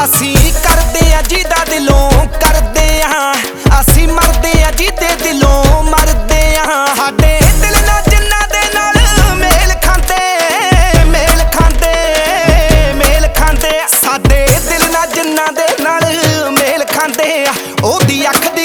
ਅਸੀਂ ਕਰਦੇ ਆ ਜਿਹਦਾ ਦਿਲੋਂ ਕਰਦੇ ਆ, ਅਸੀਂ ਮਰਦੇ ਆ ਜਿਹਦੇ ਦਿਲੋਂ ਮਰਦੇ ਆ। ਸਾਡੇ ਦਿਲ ਨਾਲ ਜਿਨ੍ਹਾਂ ਦੇ ਨਾਲ ਮੇਲ ਖਾਂਦੇ, ਮੇਲ ਖਾਂਦੇ, ਮੇਲ ਖਾਂਦੇ। ਸਾਡੇ ਦਿਲ ਨਾਲ ਜਿਨ੍ਹਾਂ ਦੇ ਨਾਲ ਮੇਲ ਖਾਂਦੇ ਆ, ਉਹਦੀ ਅੱਖ